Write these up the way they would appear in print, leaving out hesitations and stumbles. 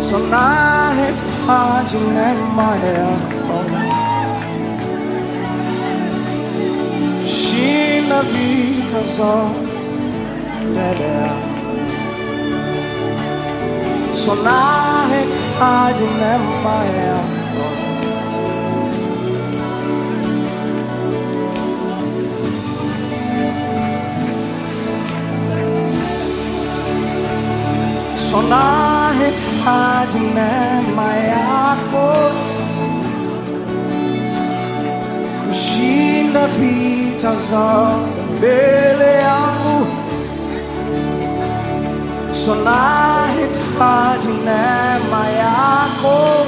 So nahitaji neema yako, shinda vita zote mbele yangu. So nahitaji neema yako, so nahitaji neema yako kushinda vita zote mbele yangu. So nahitaji neema yako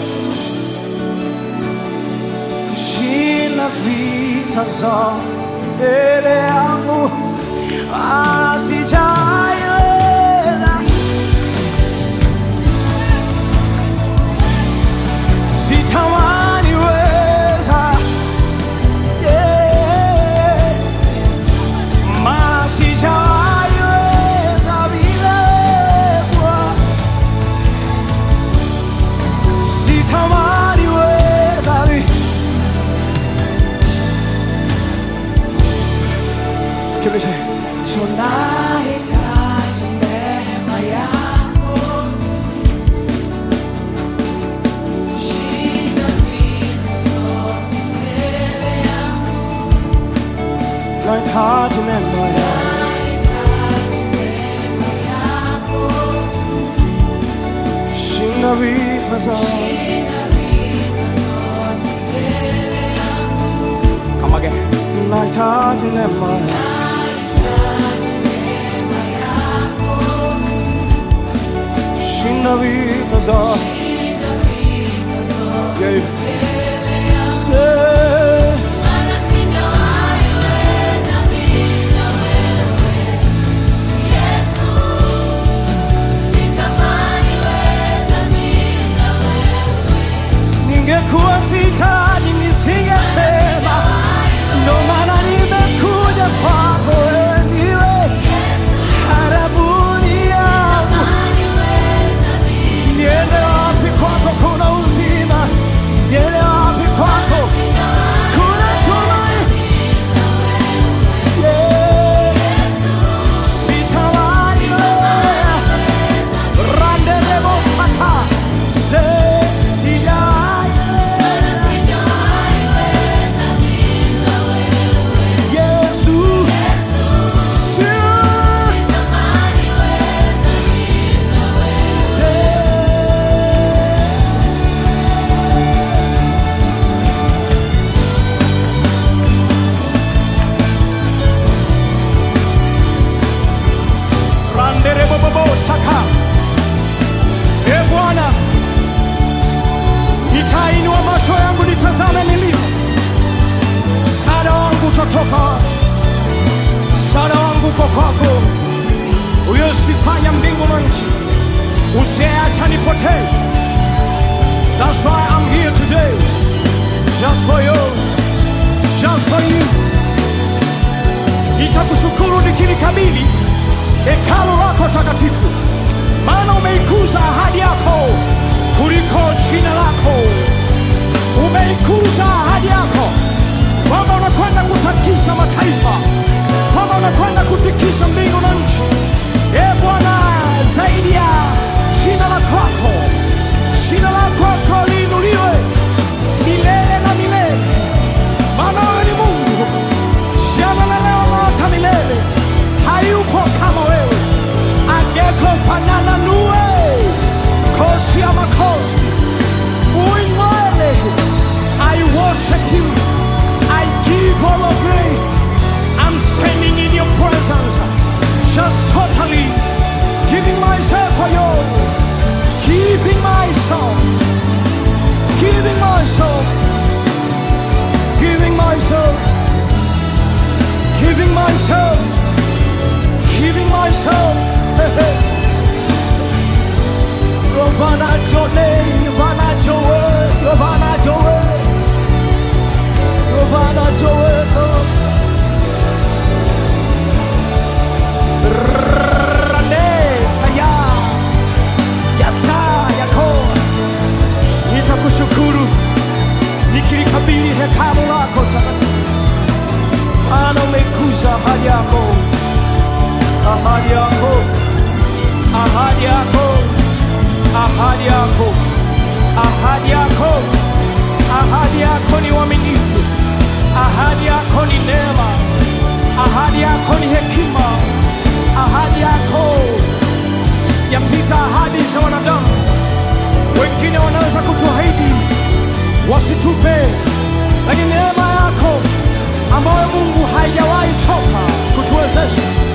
kushinda vita zote mbele yangu. Sijaiweza, sitamani weza, maana sijaiweza bila wewe. Sitamani weza, kibishe. So nahitaji neema yako, shinda vita zote mbele yangu. Nahitaji neema yako, shinda vita zote mbele yangu. Come again. Nahitaji neema yako, shinda vita zote. Yeah. Maana sijaiweza bila wewe, Yesu. Sitamani weza bila wewe. Ningekuwa sitaji nisingesema, ndo maana nimekuja kwako. Wewe ndiwe harabuni yangu. Niende wapi kwako kuna uzima? Niende wapi kwako kuna tumaini? Yeah. Sitamani wewe, randerebo saka, Yesu. Saka. Bwana, nitainua macho yangu nitazame milima. Msaada wangu utatoka, msaada wangu uko kwako, uliosifanya mbingu na nchi, usiacha nipotee. That's why I'm here today, just for you, just for you. Nitakushukuru nikilikabili hekalu lako takatifu, maana umeikuza ahadi yako kuliko jina lako. Umeikuza ahadi yako kwamba unakwenda kutakisa mataifa, kwamba unakwenda kutikisa mbingu na nchi. Bwana, zaidi ya jina la kwako, jina la kwako liinuliwe milele na milele, maana wewe ni Mungu jana na leo na hata milele. Hayupo kama wewe, angeko fanana nuwe, kosi ya makosi uinwele. I worship you, I give all of me. I'm standing in your presence, just totally giving myself for you, giving myself, giving myself, giving myself, giving myself, giving myself. Rovana Jone, Rovana Joe, Rovana Joe, Rovana Joe. Rane Saya, Yasa Yako. yako. Ahadi yako ni uaminifu. Ahadi yako ni neema. Ahadi yako ni hekima. Ahadi yako yapita ahadi za wanadamu. Wengine wanaweza kutuahidi wasitupe, lakini neema yako ambayo Mungu haijawahi choka kutuwezesha